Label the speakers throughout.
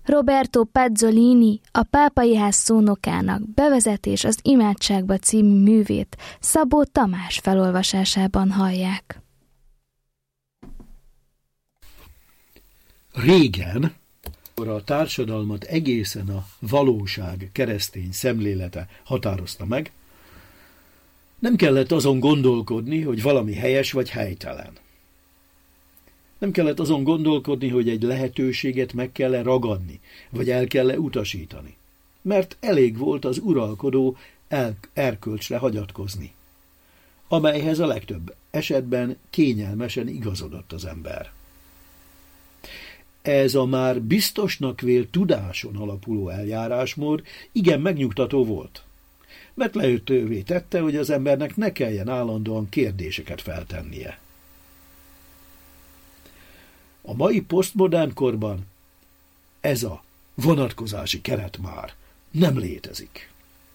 Speaker 1: Roberto Pazzolini, a Pápai Ház szónokának Bevezetés az imádságba című művét Szabó Tamás felolvasásában hallják.
Speaker 2: Régen, amikor a társadalmat egészen a valóság keresztény szemlélete határozta meg, nem kellett azon gondolkodni, hogy valami helyes vagy helytelen. Nem kellett azon gondolkodni, hogy egy lehetőséget meg kell-e ragadni, vagy el kell-e utasítani. Mert elég volt az uralkodó erkölcsre hagyatkozni, amelyhez a legtöbb esetben kényelmesen igazodott az ember. Ez a már biztosnak vélt tudáson alapuló eljárásmód igen megnyugtató volt, mert lehetővé tette, hogy az embernek ne kelljen állandóan kérdéseket feltennie. A mai posztmodern korban ez a vonatkozási keret már nem létezik.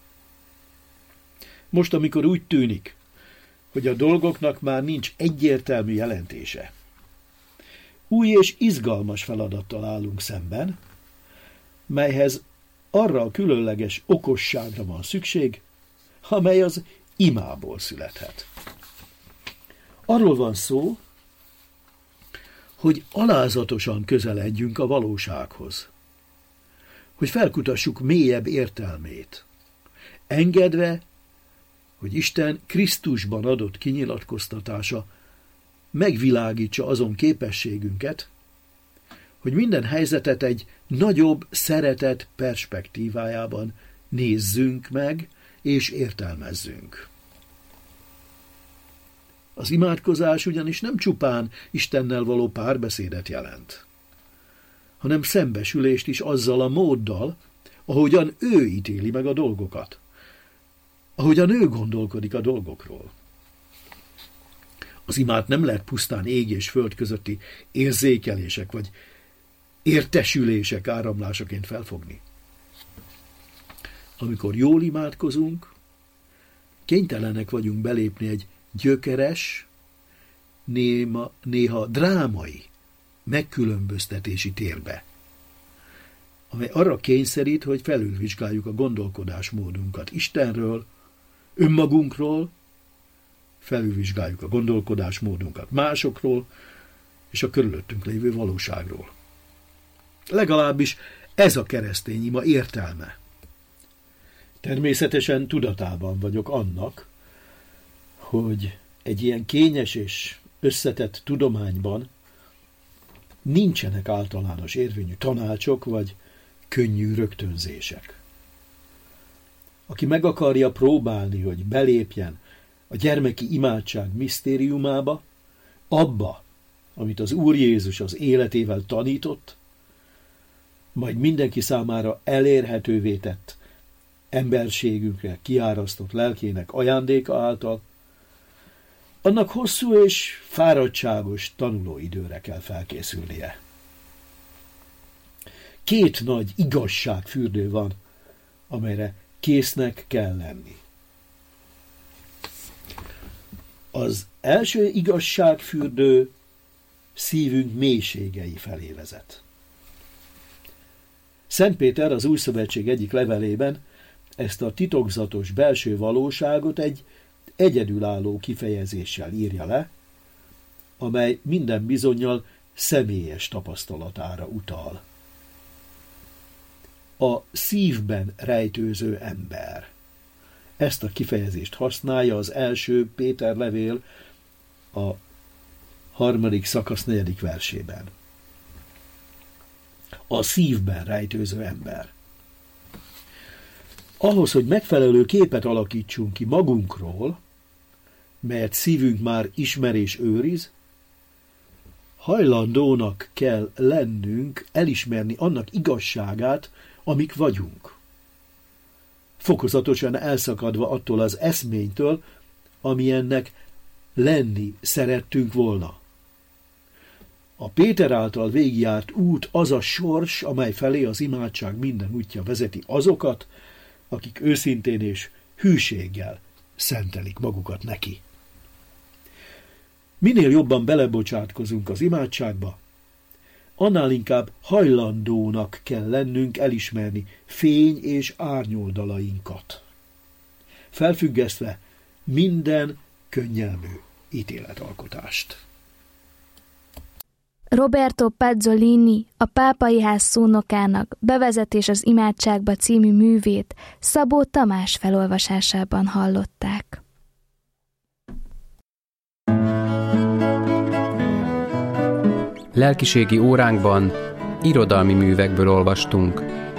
Speaker 2: Most, amikor úgy tűnik, hogy a dolgoknak már nincs egyértelmű jelentése, új és izgalmas feladattal állunk szemben, melyhez arra a különleges okosságra van szükség, amely az imából születhet. Arról van szó, hogy alázatosan közeledjünk a valósághoz, hogy felkutassuk mélyebb értelmét, engedve, hogy Isten Krisztusban adott kinyilatkoztatása megvilágítsa azon képességünket, hogy minden helyzetet egy nagyobb szeretet perspektívájában nézzünk meg és értelmezzünk. Az imádkozás ugyanis nem csupán Istennel való párbeszédet jelent, hanem szembesülést is azzal a móddal, ahogyan ő ítéli meg a dolgokat, ahogyan ő gondolkodik a dolgokról. Az imát nem lehet pusztán ég és föld közötti érzékelések vagy értesülések áramlásaként felfogni. Amikor jól imádkozunk, kénytelenek vagyunk belépni egy gyökeres, néha drámai megkülönböztetési térbe, amely arra kényszerít, hogy felülvizsgáljuk a gondolkodásmódunkat Istenről, önmagunkról, felülvizsgáljuk a gondolkodásmódunkat másokról és a körülöttünk lévő valóságról. Legalábbis ez a keresztény ima értelme. Természetesen tudatában vagyok annak, hogy egy ilyen kényes és összetett tudományban nincsenek általános érvényű tanácsok vagy könnyű rögtönzések. Aki meg akarja próbálni, hogy belépjen a gyermeki imádság misztériumába, abba, amit az Úr Jézus az életével tanított, majd mindenki számára elérhetővé tett emberségünkre kiárasztott lelkének ajándéka által, annak hosszú és fáradtságos tanulóidőre kell felkészülnie. Két nagy igazságfürdő van, amelyre késznek kell lenni. Az első igazságfürdő szívünk mélységei felé vezet. Szent Péter az Új Szövetség egyik levelében ezt a titokzatos belső valóságot egy egyedülálló kifejezéssel írja le, amely minden bizonnyal személyes tapasztalatára utal. A szívben rejtőző ember. Ezt a kifejezést használja az első Péter levél a 3. szakasz 4. versében. A szívben rejtőző ember. Ahhoz, hogy megfelelő képet alakítsunk ki magunkról, melyet szívünk már ismer és őriz, hajlandónak kell lennünk elismerni annak igazságát, amik vagyunk. Fokozatosan elszakadva attól az eszménytől, amilyennek lenni szerettünk volna. A Péter által végigjárt út az a sors, amely felé az imádság minden útja vezeti azokat, akik őszintén és hűséggel szentelik magukat neki. Minél jobban belebocsátkozunk az imádságba, annál inkább hajlandónak kell lennünk elismerni fény és árnyoldalainkat, felfüggesztve minden könnyelmű ítéletalkotást.
Speaker 1: Roberto Pazzolini, a Pápai Ház szónokának Bevezetés az imádságba című művét Szabó Tamás felolvasásában hallották.
Speaker 3: Lelkiségi óránkban irodalmi művekből olvastunk.